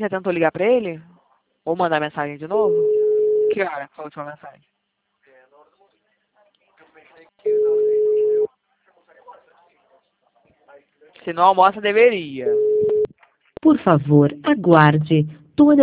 Você tentou ligar pra ele? Ou mandar mensagem de novo? Que hora foi a última mensagem? Se não almoça, deveria. Por favor, aguarde. Toda